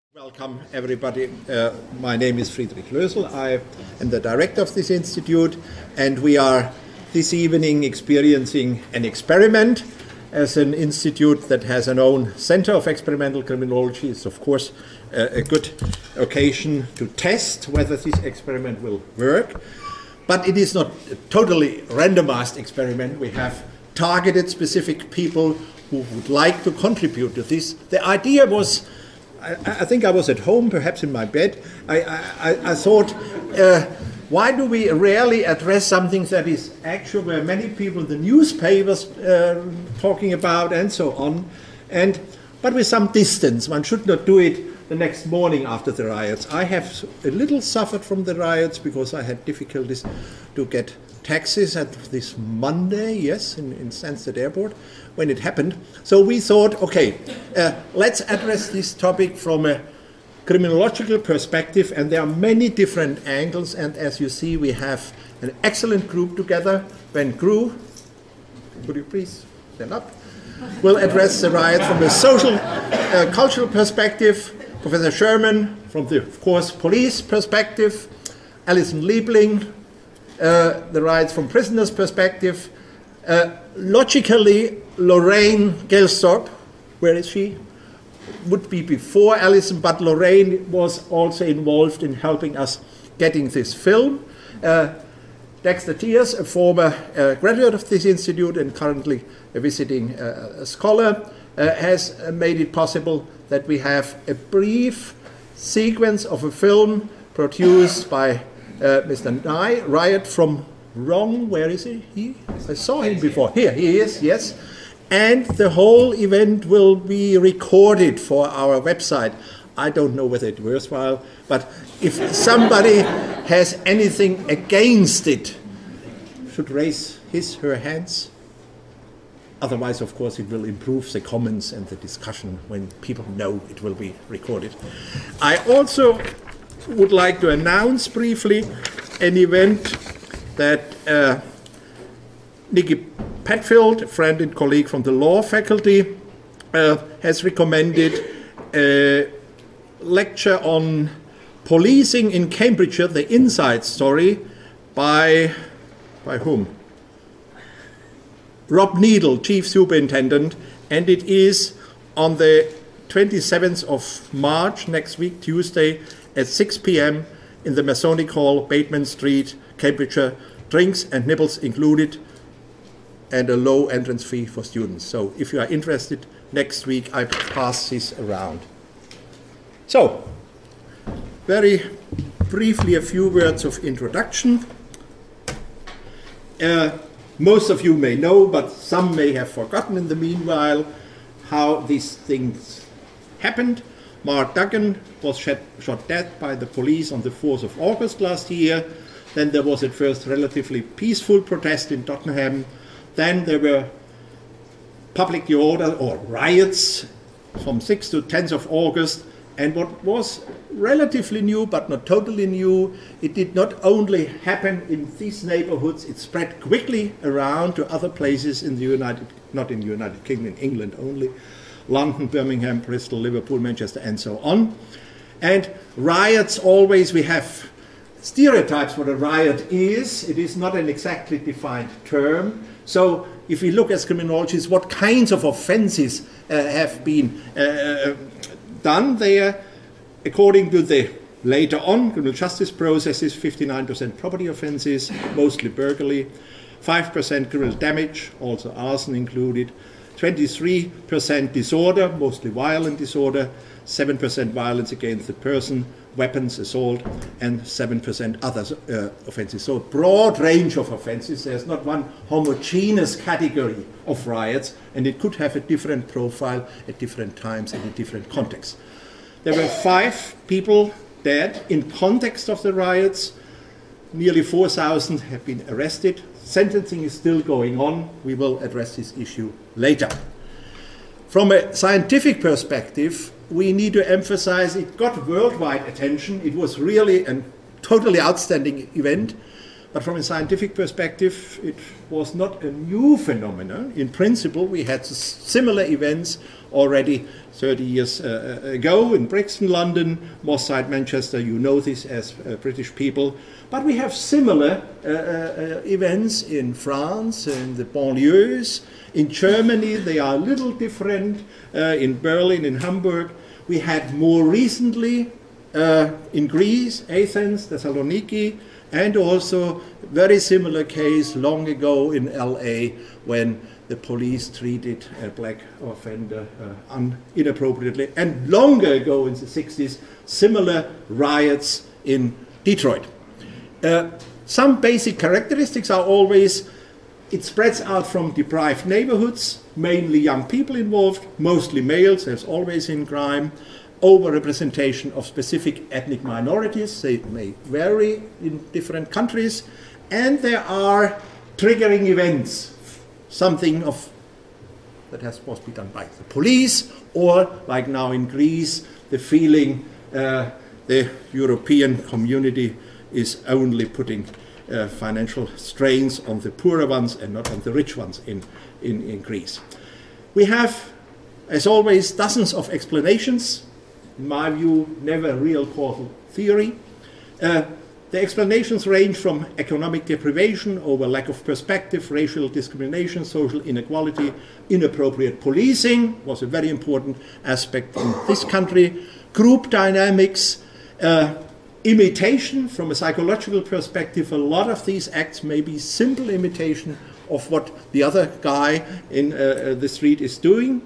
Welcome everybody. My name is Friedrich Lösel. I am the director of this institute, and we are this evening experiencing an experiment. As an institute that has an own center of experimental criminology, it's of course a good occasion to test whether this experiment will work. But it is not a totally randomized experiment. We have targeted specific people who would like to contribute to this. The idea was, I think I was at home, perhaps in my bed. I thought, why do we rarely address something that is actual, where many people in the newspapers talking about and so on, but with some distance. One should not do it the next morning after the riots. I have a little suffered from the riots because I had difficulties to get taxis at this Monday, yes, in Stansted Airport, when it happened. So we thought, okay, let's address this topic from a criminological perspective, and there are many different angles, and as you see, we have an excellent group together. Ben Grew, could you please stand up? We'll address the riot from a social, cultural perspective. Professor Sherman from the, of course, police perspective. Alison Liebling, the riots from prisoners' perspective. Logically, Lorraine Gelstorp, where is she? Would be before Alison, but Lorraine was also involved in helping us getting this film. Dexter Tiers, a former graduate of this institute and currently a visiting scholar, has made it possible that we have a brief sequence of a film produced by Mr. Nye, Riot from Wrong. Where is he? I saw him before. Here he is, yes. And the whole event will be recorded for our website. I don't know whether it's worthwhile, but if somebody has anything against it, should raise her hands. Otherwise, of course, it will improve the comments and the discussion when people know it will be recorded. I also would like to announce briefly an event that Nikki Petfield, a friend and colleague from the law faculty, has recommended a lecture on policing in Cambridgeshire, the inside story, by whom? Rob Needle, Chief Superintendent, and it is on the 27th of March, next week, Tuesday, at 6 p.m. in the Masonic Hall, Bateman Street, Cambridgeshire, drinks and nibbles included, and a low entrance fee for students. So if you are interested, next week I pass this around. So, very briefly a few words of introduction. Most of you may know, but some may have forgotten in the meanwhile, how these things happened. Mark Duggan was shot dead by the police on the 4th of August last year. Then there was at first relatively peaceful protest in Tottenham. Then there were public disorder or riots from 6th to 10th of August. And what was relatively new, but not totally new, it did not only happen in these neighborhoods, it spread quickly around to other places in the not in the United Kingdom, in England only, London, Birmingham, Bristol, Liverpool, Manchester, and so on. And riots always, we have stereotypes what a riot is. It is not an exactly defined term. So if we look as criminologists, what kinds of offenses have been done there, according to the later on criminal justice processes, 59% property offenses, mostly burglary, 5% criminal damage, also arson included, 23% disorder, mostly violent disorder, 7% violence against the person, weapons, assault, and 7% other offenses. So a broad range of offenses. There's not one homogeneous category of riots, and it could have a different profile at different times and in different contexts. There were 5 people dead in context of the riots. Nearly 4,000 have been arrested. Sentencing is still going on. We will address this issue later. From a scientific perspective, we need to emphasize it got worldwide attention. It was really a totally outstanding event. but from a scientific perspective, it was not a new phenomenon. In principle, we had similar events already 30 years ago in Brixton, London, Moss Side, Manchester. You know this as British people. But we have similar events in France, in the banlieues. In Germany, they are a little different. In Berlin, in Hamburg. We had more recently in Greece, Athens, Thessaloniki, and also very similar case long ago in LA when the police treated a black offender inappropriately, and longer ago in the 60s, similar riots in Detroit. Some basic characteristics are always, it spreads out from deprived neighborhoods, mainly young people involved, mostly males, as always in crime, overrepresentation of specific ethnic minorities. They may vary in different countries, and there are triggering events, something of that has supposed to be done by the police, or like now in Greece, the feeling the European community is only putting financial strains on the poorer ones and not on the rich ones in Greece. We have, as always, dozens of explanations. In my view, never real causal theory. The explanations range from economic deprivation over lack of perspective, racial discrimination, social inequality, inappropriate policing was a very important aspect in this country, group dynamics, imitation from a psychological perspective. A lot of these acts may be simple imitation of what the other guy in the street is doing.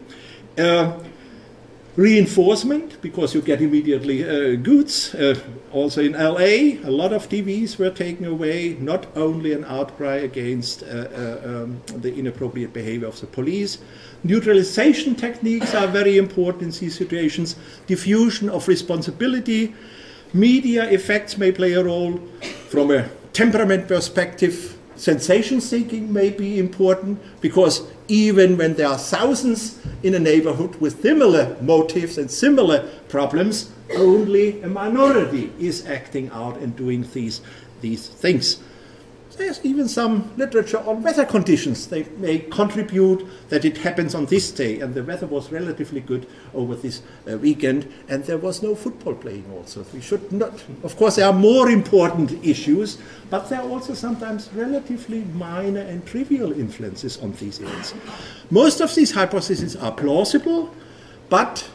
Reinforcement, because you get immediately goods. Also in LA, a lot of TVs were taken away, not only an outcry against the inappropriate behavior of the police. Neutralization techniques are very important in these situations. Diffusion of responsibility. Media effects may play a role. From a temperament perspective, sensation seeking may be important, because even when there are thousands in a neighborhood with similar motives and similar problems, only a minority is acting out and doing these things. There's even some literature on weather conditions. They may contribute that it happens on this day, and the weather was relatively good over this weekend, and there was no football playing also. We should not, of course there are more important issues, but there are also sometimes relatively minor and trivial influences on these events. Most of these hypotheses are plausible, but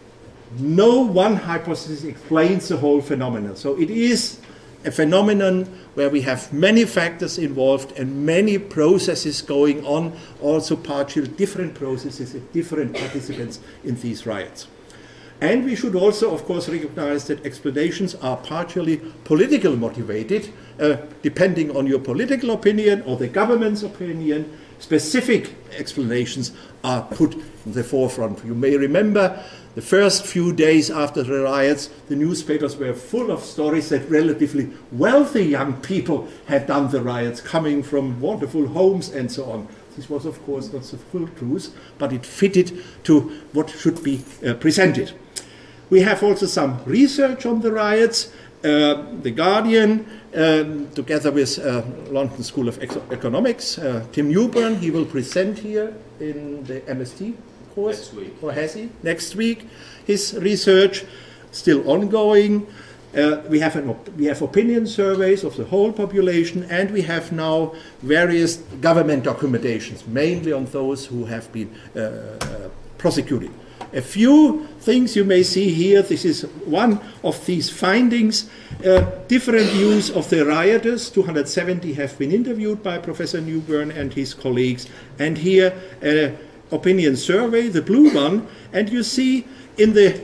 no one hypothesis explains the whole phenomenon. So it is a phenomenon where we have many factors involved and many processes going on, also partially different processes and different participants in these riots. And we should also, of course, recognize that explanations are partially political motivated, depending on your political opinion or the government's opinion. Specific explanations are put in the forefront. You may remember the first few days after the riots, the newspapers were full of stories that relatively wealthy young people had done the riots, coming from wonderful homes and so on. This was, of course, not the full truth, but it fitted to what should be presented. We have also some research on the riots. The Guardian, together with London School of Economics, Tim Newburn, he will present here in the MST course, next week. Or has he? Next week. His research still ongoing. We have opinion surveys of the whole population, and we have now various government documentations, mainly on those who have been prosecuted. A few things you may see here. This is one of these findings. Different views of the rioters. 270 have been interviewed by Professor Newburn and his colleagues. And here, an opinion survey, the blue one. And you see in the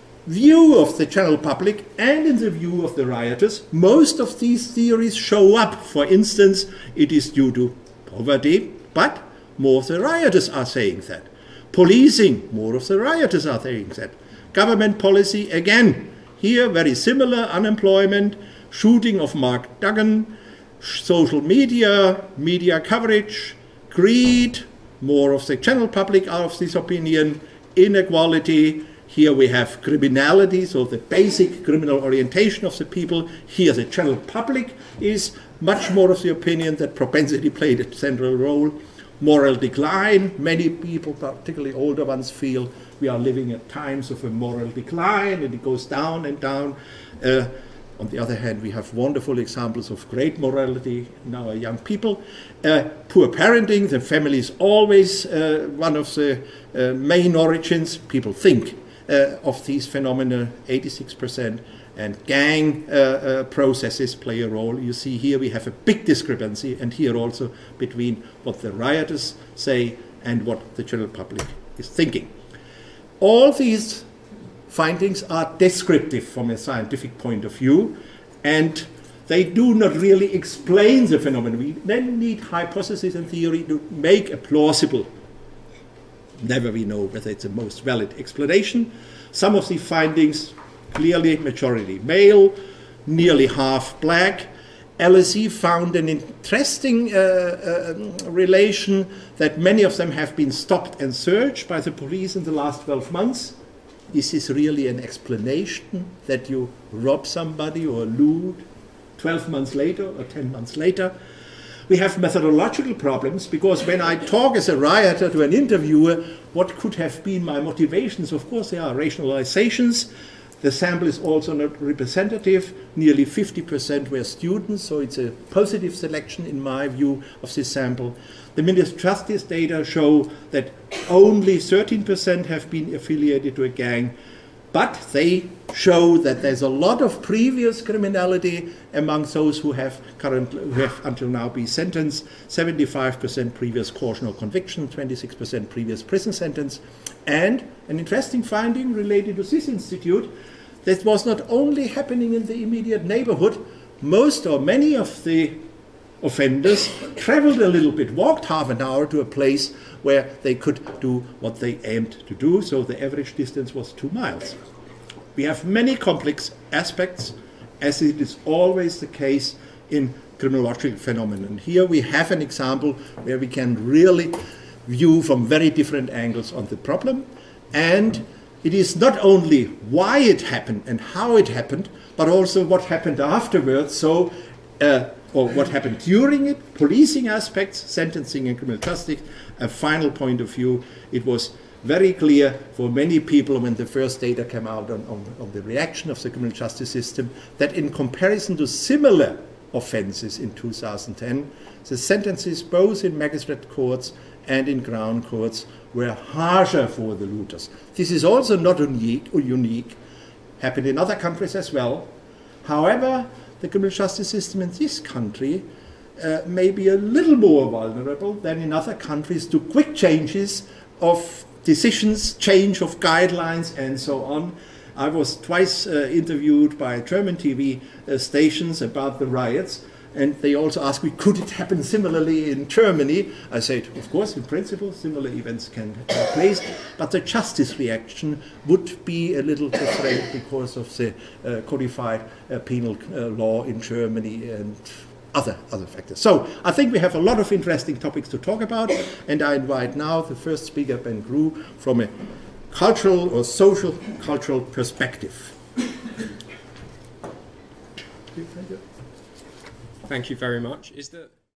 view of the general public and in the view of the rioters, most of these theories show up. For instance, it is due to poverty, but more of the rioters are saying that. Policing, more of the rioters are saying that. Government policy, again, here very similar. Unemployment, shooting of Mark Duggan, social media, media coverage, greed, more of the general public are of this opinion. Inequality, here we have criminality, so the basic criminal orientation of the people. Here the general public is much more of the opinion that propensity played a central role. Moral decline, many people, particularly older ones, feel we are living at times of a moral decline and it goes down and down. On the other hand, we have wonderful examples of great morality in our young people. Poor parenting, the family is always one of the main origins. People think of these phenomena, 86%, and gang processes play a role. You see here we have a big discrepancy, and here also between what the rioters say and what the general public is thinking. All these findings are descriptive from a scientific point of view, and they do not really explain the phenomenon. We then need hypothesis and theory to make a plausible. Never we know whether it's the most valid explanation. Some of the findings, clearly majority male, nearly half black. LSE found an interesting relation that many of them have been stopped and searched by the police in the last 12 months. Is this really an explanation that you rob somebody or loot 12 months later or 10 months later? We have methodological problems, because when I talk as a rioter to an interviewer, what could have been my motivations? Of course, there are rationalizations. The sample is also not representative. Nearly 50% were students, so it's a positive selection in my view of this sample. The Ministry of Justice data show that only 13% have been affiliated to a gang, but they show that there's a lot of previous criminality among those who have until now been sentenced. 75% previous caution or conviction, 26% previous prison sentence. And an interesting finding related to this institute, that was not only happening in the immediate neighborhood, most or many of the offenders traveled a little bit, walked half an hour to a place where they could do what they aimed to do, so the average distance was 2 miles. We have many complex aspects, as it is always the case in criminological phenomena. And here we have an example where we can really view from very different angles on the problem, and it is not only why it happened and how it happened, but also what happened afterwards, so or what happened during it, policing aspects, sentencing and criminal justice. A final point of view, it was very clear for many people when the first data came out on the reaction of the criminal justice system, that in comparison to similar offenses in 2010, the sentences both in magistrate courts and in crown courts were harsher for the looters. This is also not unique, happened in other countries as well. However, the criminal justice system in this country may be a little more vulnerable than in other countries to quick changes of decisions, change of guidelines, and so on. I was twice interviewed by German TV stations about the riots, and they also asked me, could it happen similarly in Germany? I said, of course, in principle, similar events can take place, but the justice reaction would be a little different because of the codified penal law in Germany and other factors. So I think we have a lot of interesting topics to talk about, and I invite now the first speaker, Ben Grew, from a cultural or social cultural perspective. Thank you very much. Is there